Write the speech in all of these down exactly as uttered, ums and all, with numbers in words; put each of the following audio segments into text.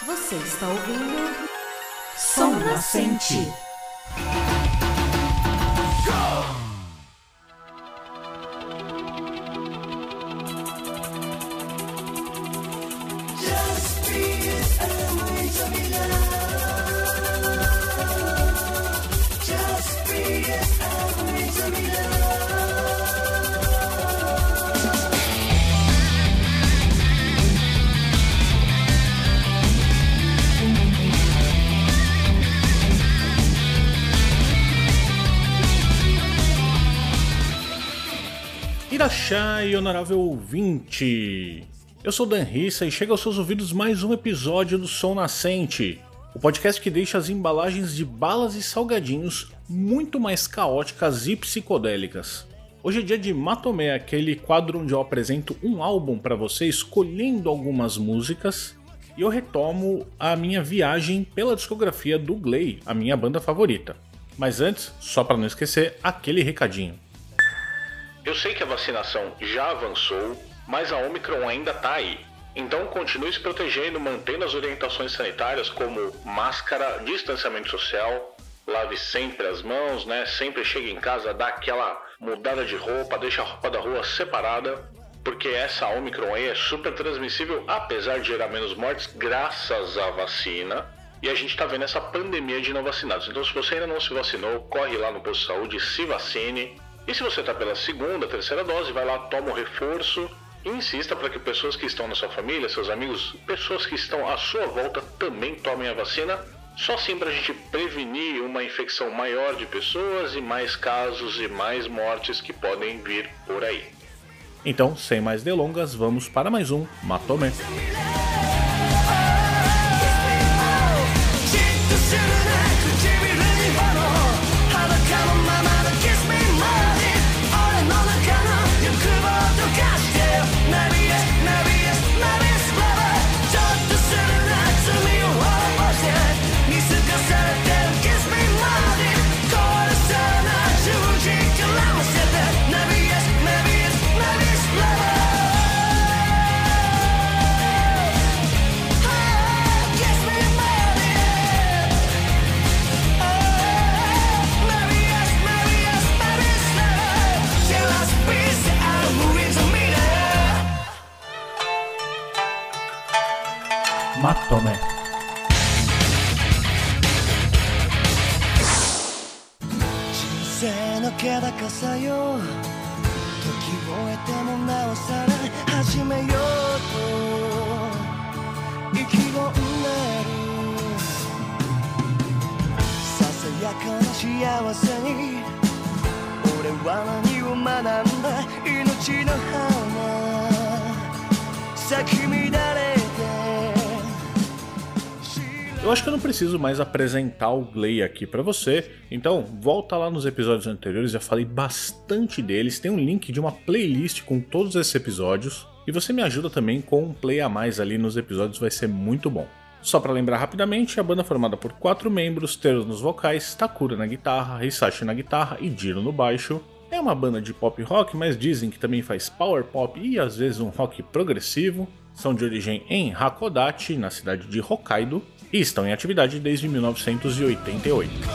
Você está ouvindo Som Nascente. Irachai, honorável ouvinte! Eu sou Dan Rissa e chega aos seus ouvidos mais um episódio do Som Nascente, o podcast que deixa as embalagens de balas e salgadinhos muito mais caóticas e psicodélicas. Hoje é dia de Matomé, aquele quadro onde eu apresento um álbum para você escolhendo algumas músicas, e eu retomo a minha viagem pela discografia do Glay, a minha banda favorita. Mas antes, só para não esquecer, aquele recadinho. Eu sei que a vacinação já avançou, mas a Omicron ainda tá aí. Então continue se protegendo, mantendo as orientações sanitárias como máscara, distanciamento social, lave sempre as mãos, né? Sempre chegue em casa, dá aquela mudada de roupa, deixa a roupa da rua separada, porque essa Omicron aí é super transmissível, apesar de gerar menos mortes, graças à vacina. E a gente tá vendo essa pandemia de não vacinados. Então se você ainda não se vacinou, corre lá no posto de saúde, se vacine. E se você está pela segunda, terceira dose, vai lá, toma o reforço e insista para que pessoas que estão na sua família, seus amigos, pessoas que estão à sua volta também tomem a vacina. Só assim para a gente prevenir uma infecção maior de pessoas e mais casos e mais mortes que podem vir por aí. Então, sem mais delongas, vamos para mais um Matomé. Matomé. 人生の気高さよ時を経てもなおさら始めようと意気込んでるささやかな幸せに俺は何を学んだ命の花咲き乱れて Eu acho que eu não preciso mais apresentar o Glay aqui pra você, então volta lá nos episódios anteriores, já falei bastante deles, tem um link de uma playlist com todos esses episódios, e você me ajuda também com um play a mais ali nos episódios, vai ser muito bom. Só pra lembrar rapidamente, a banda é formada por quatro membros, Teros nos vocais, Takura na guitarra, Hisashi na guitarra e Jiro no baixo. É uma banda de pop rock, mas dizem que também faz power pop e às vezes um rock progressivo. São de origem em Hakodate, na cidade de Hokkaido, e estão em atividade desde mil novecentos e oitenta e oito.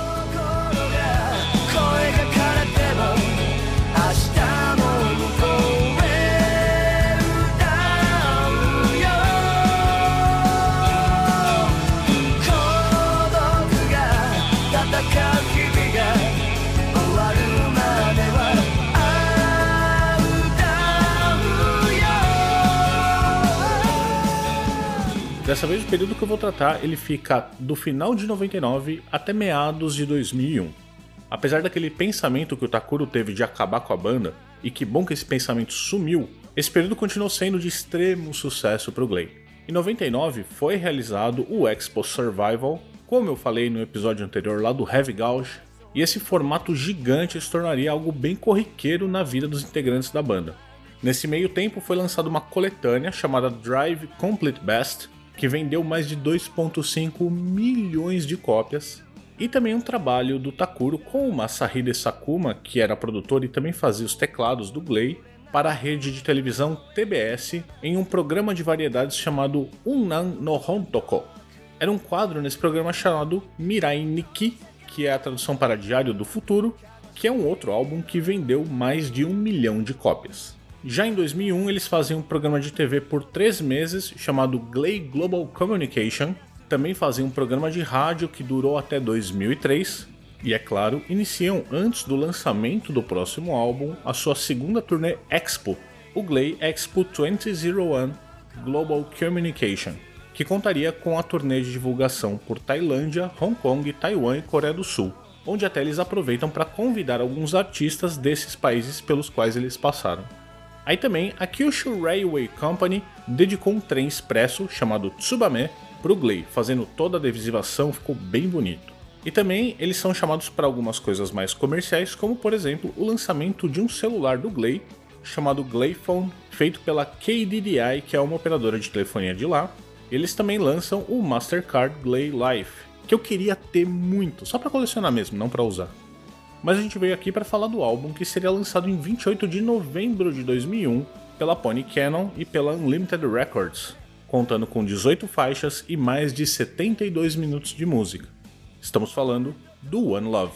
Dessa vez o período que eu vou tratar ele fica do final de noventa e nove até meados de dois mil e um. Apesar daquele pensamento que o Takuro teve de acabar com a banda, e que bom que esse pensamento sumiu, esse período continuou sendo de extremo sucesso para o Glay. Em noventa e nove foi realizado o Expo Survival, como eu falei no episódio anterior lá do Heavy Gauge, e esse formato gigante se tornaria algo bem corriqueiro na vida dos integrantes da banda. Nesse meio tempo foi lançada uma coletânea chamada Drive Complete Best, que vendeu mais de dois vírgula cinco milhões de cópias, e também um trabalho do Takuro com o Masahide Sakuma, que era produtor e também fazia os teclados do Glay, para a rede de televisão T B S em um programa de variedades chamado Unnan no Hontoko. Era um quadro nesse programa chamado Mirai Nikki, que é a tradução para Diário do Futuro, que é um outro álbum que vendeu mais de um milhão de cópias. Já em dois mil e um eles faziam um programa de T V por três meses chamado Glay Global Communication, também faziam um programa de rádio que durou até dois mil e três, e é claro, iniciam antes do lançamento do próximo álbum a sua segunda turnê Expo, o Glay Expo dois mil e um Global Communication, que contaria com a turnê de divulgação por Tailândia, Hong Kong, Taiwan e Coreia do Sul, onde até eles aproveitam para convidar alguns artistas desses países pelos quais eles passaram. Aí também a Kyushu Railway Company dedicou um trem expresso chamado Tsubame para o Glay, fazendo toda a adesivação, ficou bem bonito. E também eles são chamados para algumas coisas mais comerciais, como por exemplo o lançamento de um celular do Glay, chamado Glayphone, feito pela K D D I, que é uma operadora de telefonia de lá. Eles também lançam o Mastercard Glay Life, que eu queria ter muito, só para colecionar mesmo, não para usar. Mas a gente veio aqui para falar do álbum que seria lançado em vinte e oito de novembro de dois mil e um pela Pony Canyon e pela Unlimited Records, contando com dezoito faixas e mais de setenta e dois minutos de música. Estamos falando do One Love.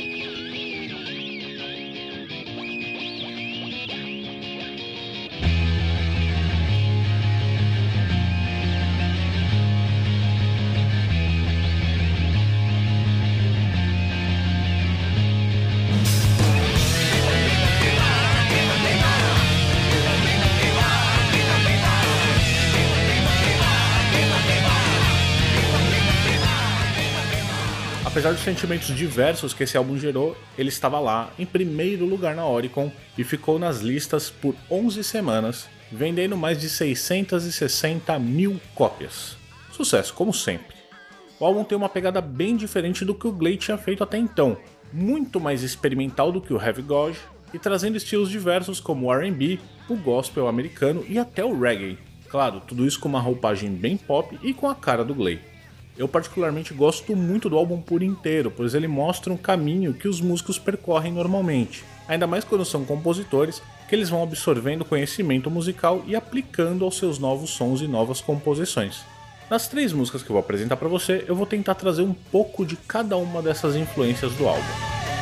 Apesar dos sentimentos diversos que esse álbum gerou, ele estava lá em primeiro lugar na Oricon e ficou nas listas por onze semanas, vendendo mais de seiscentas e sessenta mil cópias. Sucesso, como sempre. O álbum tem uma pegada bem diferente do que o Glay tinha feito até então, muito mais experimental do que o Heavy Gauge e trazendo estilos diversos como o R and B, o gospel americano e até o reggae. Claro, tudo isso com uma roupagem bem pop e com a cara do Glay. Eu particularmente gosto muito do álbum por inteiro, pois ele mostra um caminho que os músicos percorrem normalmente, ainda mais quando são compositores, que eles vão absorvendo conhecimento musical e aplicando aos seus novos sons e novas composições. Nas três músicas que eu vou apresentar para você, eu vou tentar trazer um pouco de cada uma dessas influências do álbum.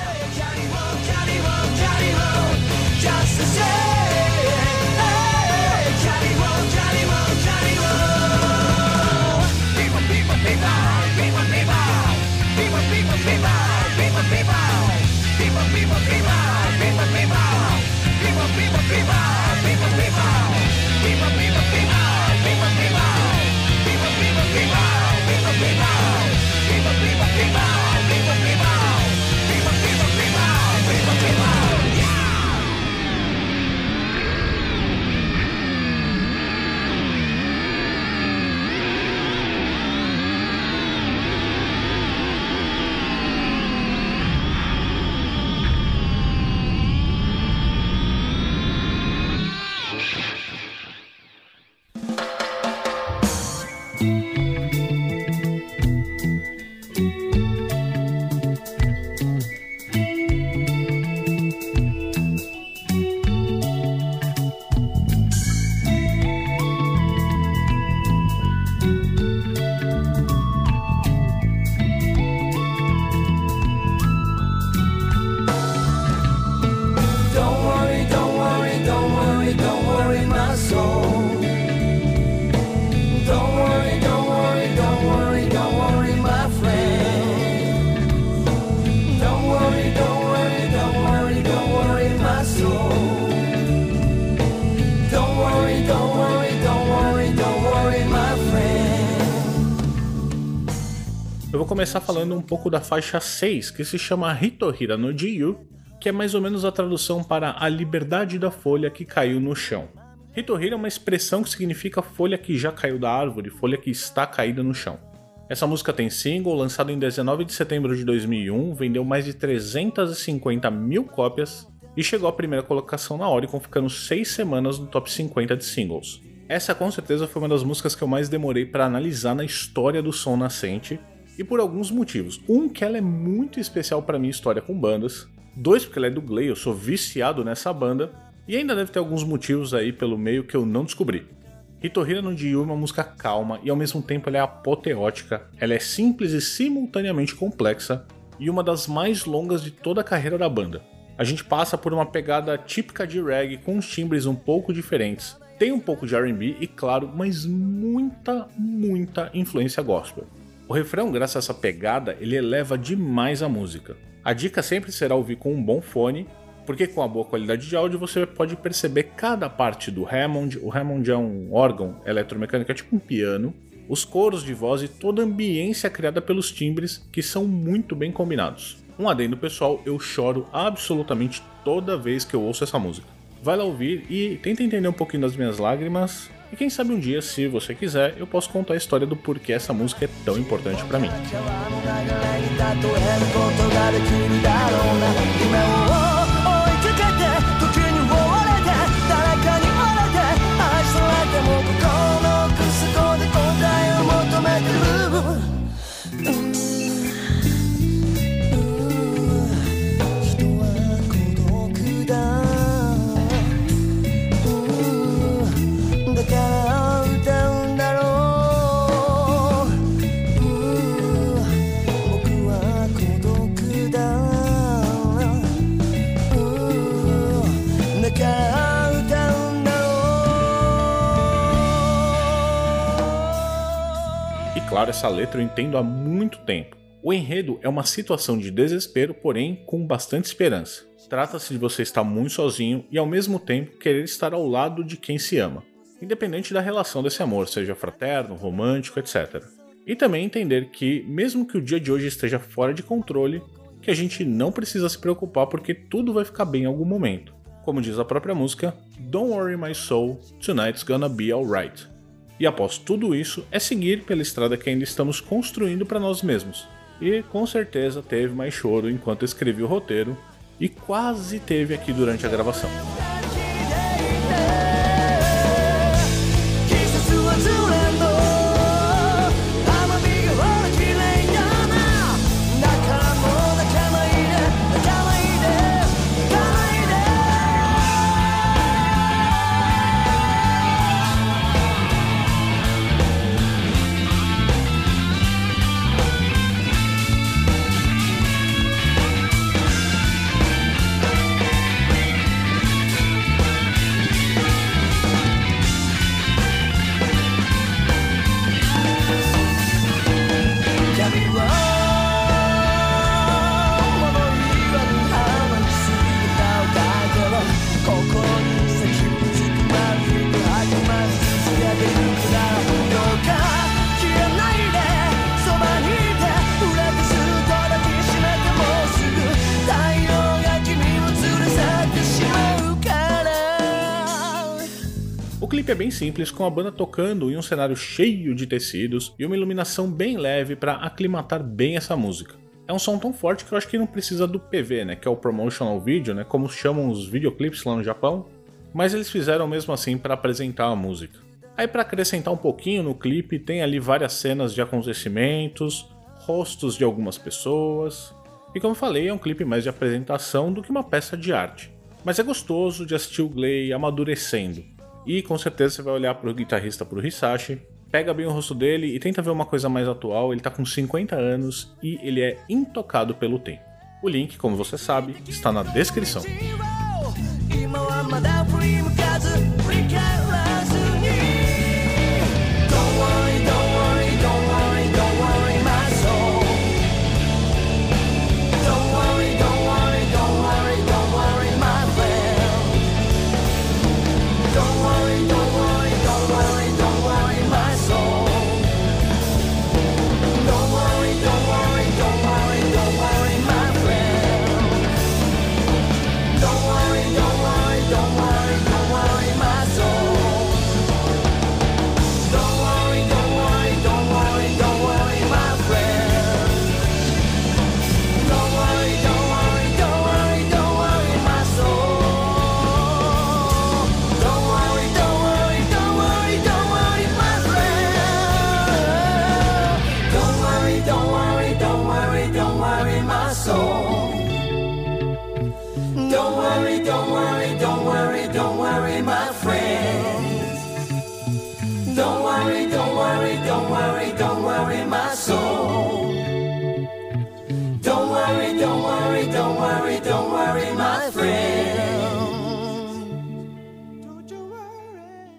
Eu vou começar falando um pouco da faixa seis, que se chama Hitohira no Jiyu, que é mais ou menos a tradução para a liberdade da folha que caiu no chão. Hitohira é uma expressão que significa folha que já caiu da árvore, folha que está caída no chão. Essa música tem single, lançado em dezenove de setembro de dois mil e um, vendeu mais de trezentas e cinquenta mil cópias e chegou à primeira colocação na Oricon, ficando seis semanas no top cinquenta de singles. Essa com certeza foi uma das músicas que eu mais demorei para analisar na história do som nascente, e por alguns motivos. Um, que ela é muito especial para minha história com bandas. Dois, porque ela é do Glay, eu sou viciado nessa banda. E ainda deve ter alguns motivos aí pelo meio que eu não descobri. Hitohira no Jiyu é uma música calma e ao mesmo tempo ela é apoteótica, ela é simples e simultaneamente complexa e uma das mais longas de toda a carreira da banda. A gente passa por uma pegada típica de reggae com uns timbres um pouco diferentes, tem um pouco de R and B e claro, mas muita, muita influência gospel. O refrão, graças a essa pegada, ele eleva demais a música. A dica sempre será ouvir com um bom fone, porque com a boa qualidade de áudio você pode perceber cada parte do Hammond. O Hammond é um órgão eletromecânico, é tipo um piano, os coros de voz e toda a ambiência criada pelos timbres que são muito bem combinados. Um adendo pessoal, eu choro absolutamente toda vez que eu ouço essa música. Vai lá ouvir e tenta entender um pouquinho das minhas lágrimas e quem sabe um dia, se você quiser, eu posso contar a história do porquê essa música é tão importante pra mim. Claro, essa letra eu entendo há muito tempo. O enredo é uma situação de desespero, porém com bastante esperança. Trata-se de você estar muito sozinho e ao mesmo tempo querer estar ao lado de quem se ama, independente da relação desse amor, seja fraterno, romântico, etcétera. E também entender que, mesmo que o dia de hoje esteja fora de controle, que a gente não precisa se preocupar porque tudo vai ficar bem em algum momento. Como diz a própria música, Don't worry my soul, tonight's gonna be alright. E após tudo isso, é seguir pela estrada que ainda estamos construindo para nós mesmos. E com certeza teve mais choro enquanto escrevi o roteiro, e quase teve aqui durante a gravação. O clipe é bem simples, com a banda tocando em um cenário cheio de tecidos e uma iluminação bem leve para aclimatar bem essa música. É um som tão forte que eu acho que não precisa do P V, né, que é o Promotional Video, né, como chamam os videoclipes lá no Japão, mas eles fizeram mesmo assim para apresentar a música. Aí para acrescentar um pouquinho no clipe, tem ali várias cenas de acontecimentos, rostos de algumas pessoas, e como eu falei, é um clipe mais de apresentação do que uma peça de arte. Mas é gostoso de assistir o Glay amadurecendo. E com certeza você vai olhar pro guitarrista, pro Hisashi, pega bem o rosto dele e tenta ver uma coisa mais atual. Ele tá com cinquenta anos e ele é intocado pelo tempo. O link, como você sabe, está na descrição. Don't don't worry, don't worry my soul. Don't worry, don't worry, don't worry, don't worry my friend. Don't you worry.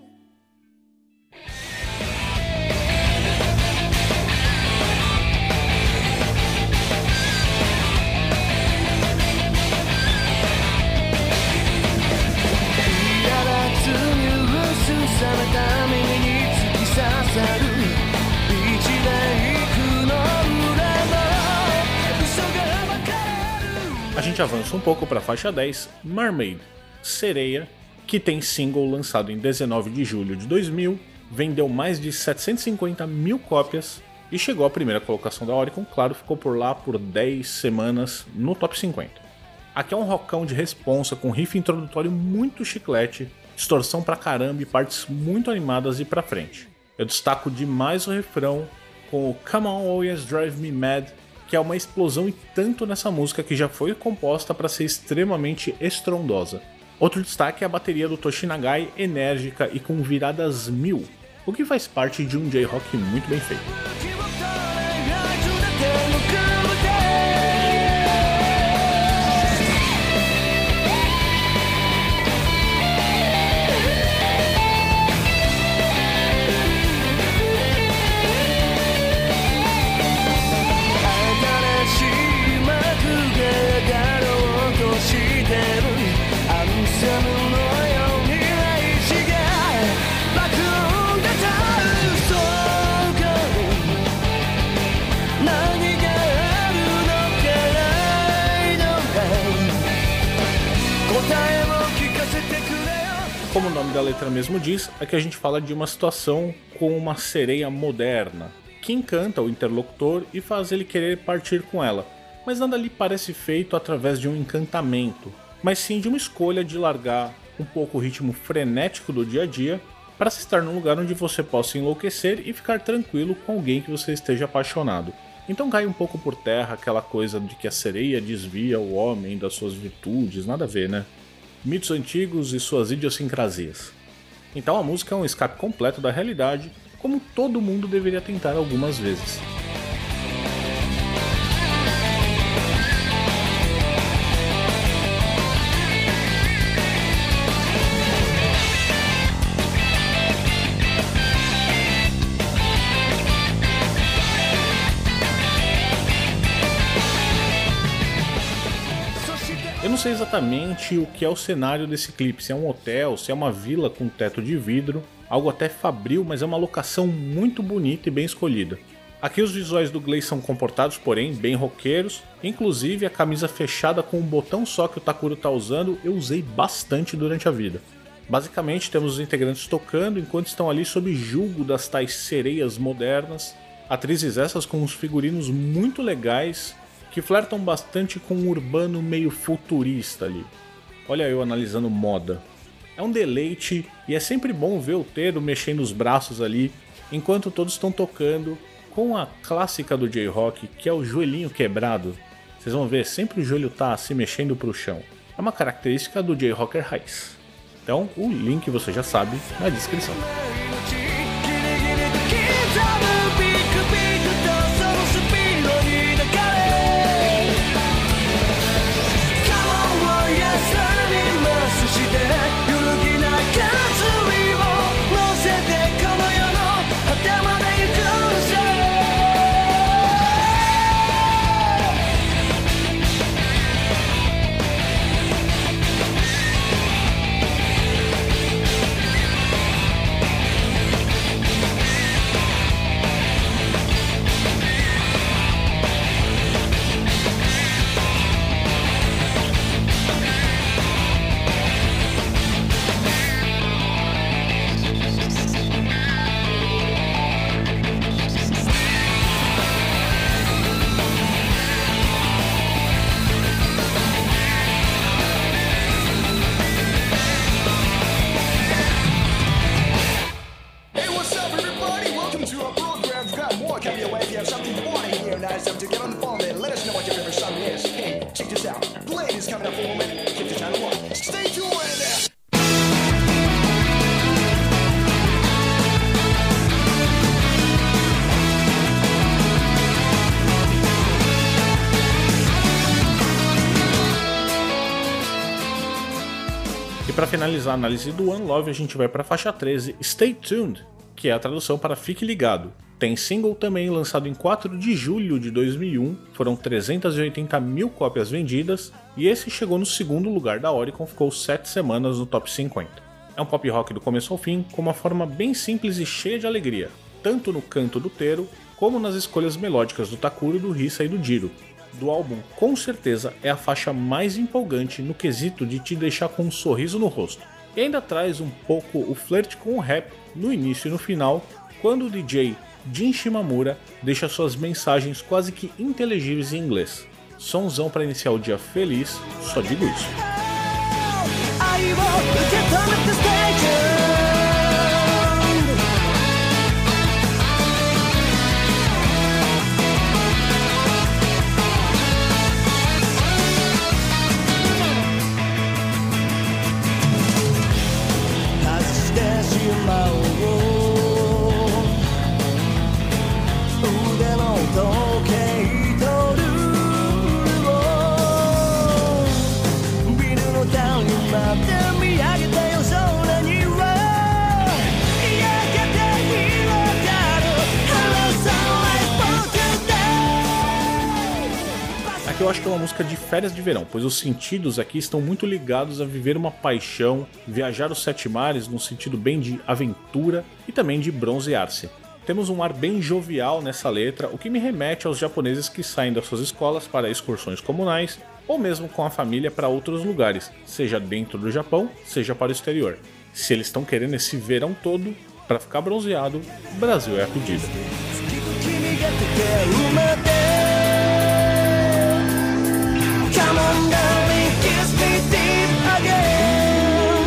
A gente avança um pouco para a faixa dez, Mermaid, Sereia, que tem single lançado em dezenove de julho de dois mil, vendeu mais de setecentos e cinquenta mil cópias e chegou à primeira colocação da Oricon, claro, ficou por lá por dez semanas no top cinquenta. Aqui é um rockão de responsa com riff introdutório muito chiclete, distorção pra caramba e partes muito animadas e pra frente. Eu destaco demais o refrão com o Come On Always Drive Me Mad, que é uma explosão e tanto nessa música que já foi composta para ser extremamente estrondosa. Outro destaque é a bateria do Toshi Nagai, enérgica e com viradas mil, o que faz parte de um J-Rock muito bem feito. Como o nome da letra mesmo diz, aqui a gente fala de uma situação com uma sereia moderna, que encanta o interlocutor e faz ele querer partir com ela, mas nada ali parece feito através de um encantamento, mas sim de uma escolha de largar um pouco o ritmo frenético do dia a dia para se estar num lugar onde você possa enlouquecer e ficar tranquilo com alguém que você esteja apaixonado. Então cai um pouco por terra aquela coisa de que a sereia desvia o homem das suas virtudes, nada a ver, né? Mitos antigos e suas idiosincrasias. Então a música é um escape completo da realidade, como todo mundo deveria tentar algumas vezes. Eu não sei exatamente o que é o cenário desse clipe, se é um hotel, se é uma vila com teto de vidro, algo até fabril, mas é uma locação muito bonita e bem escolhida. Aqui os visuais do Glaze são comportados, porém bem roqueiros, inclusive a camisa fechada com um botão só que o Takuro tá usando eu usei bastante durante a vida. Basicamente temos os integrantes tocando enquanto estão ali sob julgo das tais sereias modernas, atrizes essas com uns figurinos muito legais, que flertam bastante com um urbano meio futurista ali. Olha eu analisando moda. É um deleite e é sempre bom ver o Teru mexendo os braços ali, enquanto todos estão tocando, com a clássica do J-Rock, que é o joelhinho quebrado. Vocês vão ver, sempre o joelho tá se mexendo pro chão. É uma característica do J-Rocker raiz. Então o link você já sabe na descrição. para finalizar a análise do One Love, a gente vai para a faixa treze, Stay Tuned, que é a tradução para Fique Ligado. Tem single também lançado em quatro de julho de dois mil e um, foram trezentas e oitenta mil cópias vendidas, e esse chegou no segundo lugar da Oricon, ficou sete semanas no top cinquenta. É um pop rock do começo ao fim, com uma forma bem simples e cheia de alegria, tanto no canto do Teru, como nas escolhas melódicas do Takuro, do Rissa e do Jiro. Do álbum, com certeza é a faixa mais empolgante no quesito de te deixar com um sorriso no rosto. E ainda traz um pouco o flerte com o rap no início e no final, quando o D J Jin Shimamura deixa suas mensagens quase que inteligíveis em inglês. Sonzão para iniciar o dia feliz, só digo isso. Aqui eu acho que é uma música de férias de verão, pois os sentidos aqui estão muito ligados a viver uma paixão, viajar os sete mares num sentido bem de aventura e também de bronzear-se. Temos um ar bem jovial nessa letra, o que me remete aos japoneses que saem das suas escolas para excursões comunais ou mesmo com a família para outros lugares, seja dentro do Japão, seja para o exterior. Se eles estão querendo esse verão todo para ficar bronzeado, Brasil é a pedida. Come on, darling, kiss me deep again.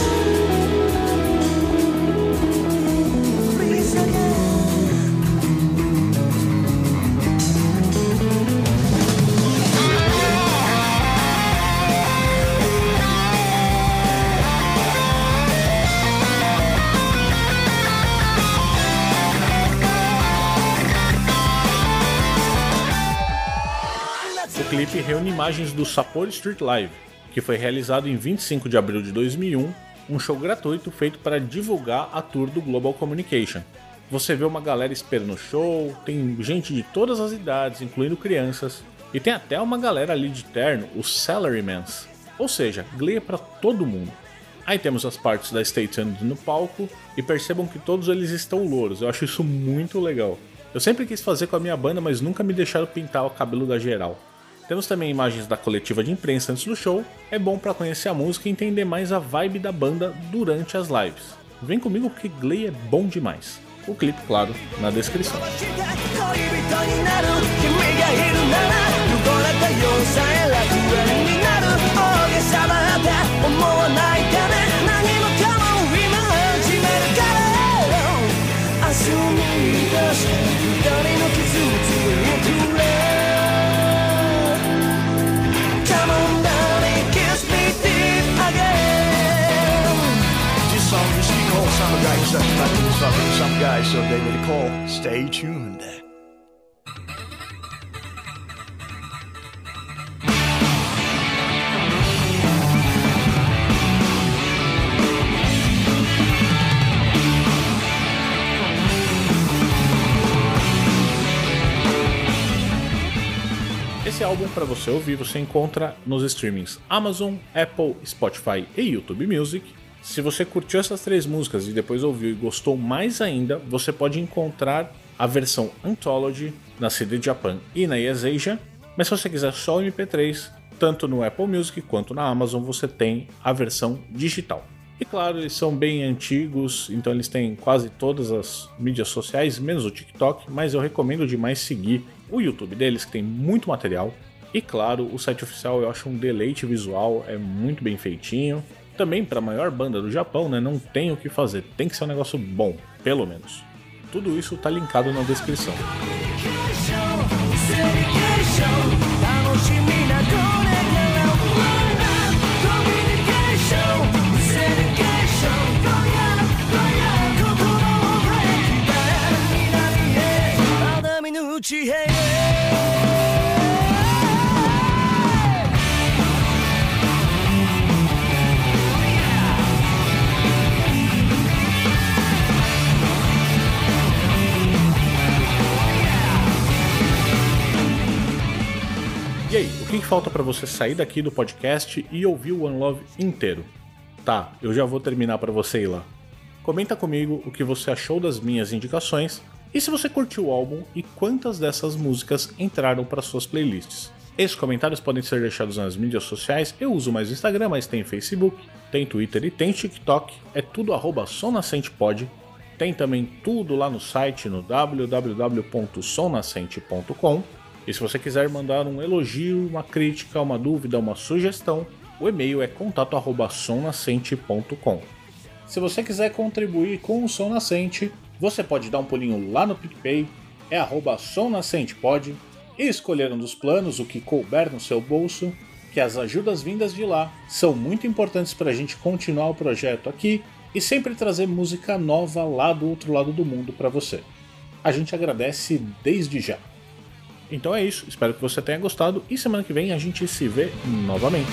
Please again. O clipe reúne imagens do Sapporo Street Live, que foi realizado em vinte e cinco de abril de dois mil e um, um show gratuito feito para divulgar a tour do Global Communication. Você vê uma galera esperando o show, tem gente de todas as idades, incluindo crianças, e tem até uma galera ali de terno, os Salarymans, ou seja, Glee é para todo mundo. Aí temos as partes da Stay Tuned no palco, e percebam que todos eles estão louros, eu acho isso muito legal. Eu sempre quis fazer com a minha banda, mas nunca me deixaram pintar o cabelo da geral. Temos também imagens da coletiva de imprensa antes do show, é bom para conhecer a música e entender mais a vibe da banda durante as lives. Vem comigo porque Glee é bom demais. O clipe, claro, na descrição. Some guys, so they really call Stay Tuned. Esse álbum para você ouvir você encontra nos streamings Amazon, Apple, Spotify e YouTube Music. Se você curtiu essas três músicas e depois ouviu e gostou mais ainda, você pode encontrar a versão Anthology na C D Japan e na Yes Asia, mas se você quiser só o M P três, tanto no Apple Music quanto na Amazon você tem a versão digital. E claro, eles são bem antigos, então eles têm quase todas as mídias sociais, menos o TikTok, mas eu recomendo demais seguir o YouTube deles, que tem muito material. E claro, o site oficial eu acho um deleite visual, é muito bem feitinho. Também para a maior banda do Japão, né, não tem o que fazer, tem que ser um negócio bom, pelo menos. Tudo isso tá linkado na descrição. que, que falta para você sair daqui do podcast e ouvir o One Love inteiro? Tá, eu já vou terminar para você ir lá. Comenta comigo o que você achou das minhas indicações e se você curtiu o álbum e quantas dessas músicas entraram para suas playlists. Esses comentários podem ser deixados nas mídias sociais. Eu uso mais o Instagram, mas tem Facebook, tem Twitter e tem TikTok. É tudo arroba somnascentepod. Tem também tudo lá no site no w w w ponto som nascente ponto com. E se você quiser mandar um elogio, uma crítica, uma dúvida, uma sugestão, o e-mail é contato arroba som nascente ponto com. Se você quiser contribuir com o Som Nascente, você pode dar um pulinho lá no PicPay, é arroba somnascentepod, e escolher um dos planos, o que couber no seu bolso, que as ajudas vindas de lá são muito importantes para a gente continuar o projeto aqui e sempre trazer música nova lá do outro lado do mundo para você. A gente agradece desde já. Então é isso, espero que você tenha gostado e semana que vem a gente se vê novamente.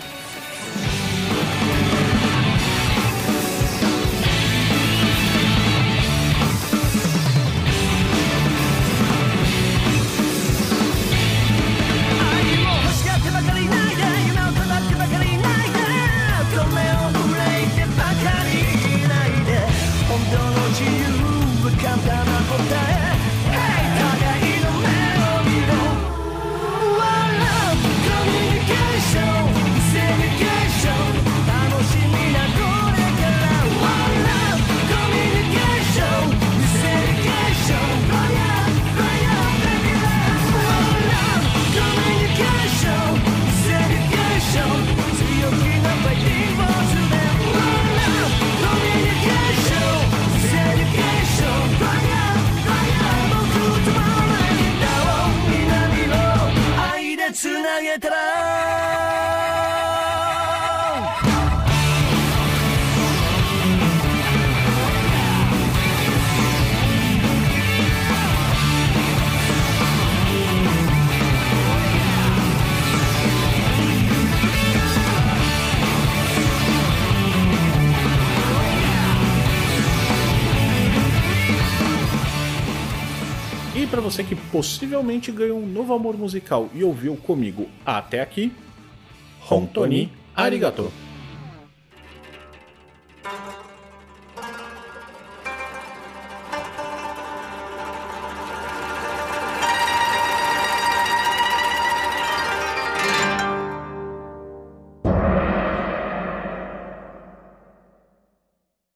E para você que possivelmente ganhou um novo amor musical e ouviu comigo até aqui, Hontoni Arigato!